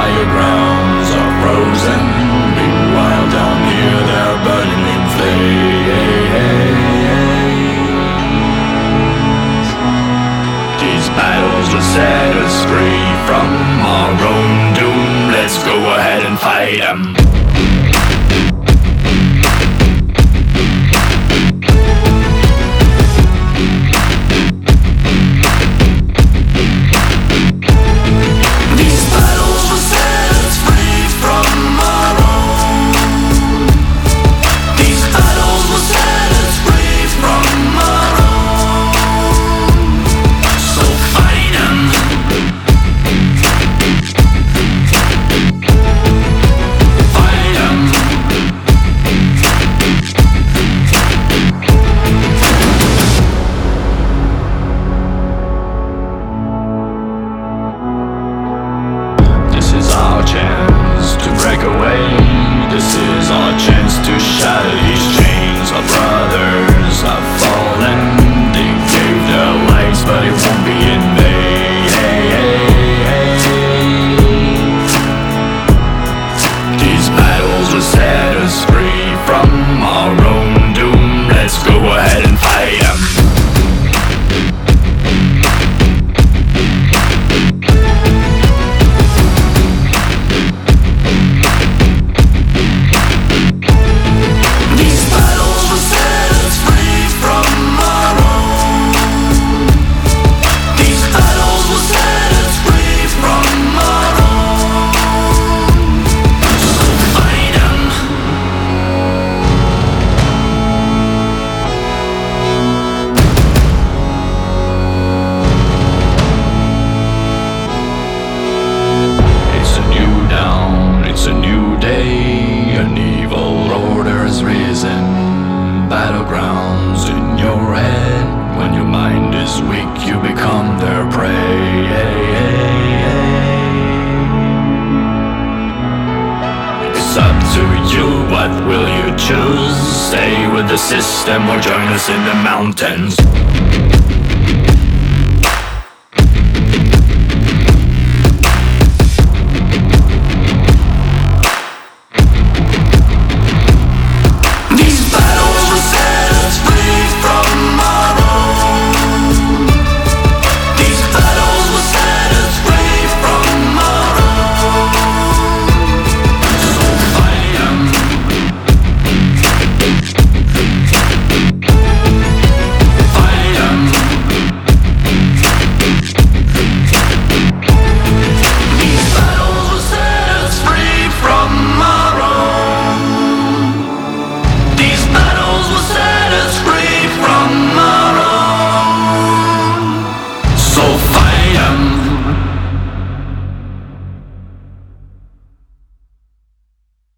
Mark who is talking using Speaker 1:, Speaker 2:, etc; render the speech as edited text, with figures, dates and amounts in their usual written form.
Speaker 1: grounds are frozen. Meanwhile down here they're burning in flames. These battles will set us free from our own doom. Let's go ahead and fight 'em. This is our chance to shatter these chains. Our brothers have fallen. They gave their lives, but it won't be in vain. These battles will set us free from our own doom. Let's go ahead and fight 'em. Battlegrounds in your head. When your mind is weak, you become their prey. It's up to you, what will you choose? Stay with the system or join us in the mountains?